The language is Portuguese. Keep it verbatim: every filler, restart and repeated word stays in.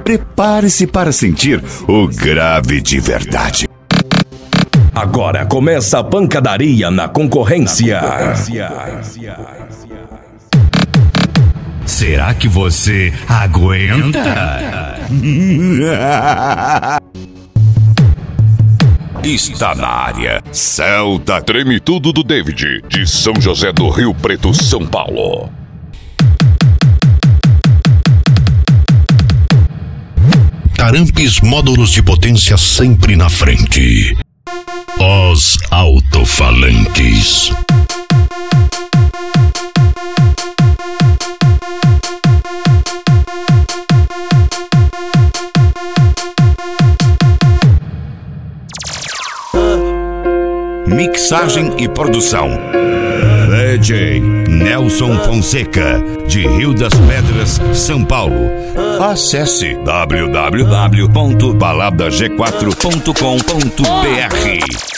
Prepare-se para sentir o grave de verdade. Agora começa a pancadaria na concorrência. Será que você aguenta? Está na área. Celta Treme Tudo do David, de São José do Rio Preto, São Paulo. Tarampes módulos de potência sempre na frente. Os alto-falantes. Mixagem e produção D J Nelson Fonseca, de Rio das Pedras, São Paulo. Acesse w w w ponto balada g quatro ponto com ponto b r.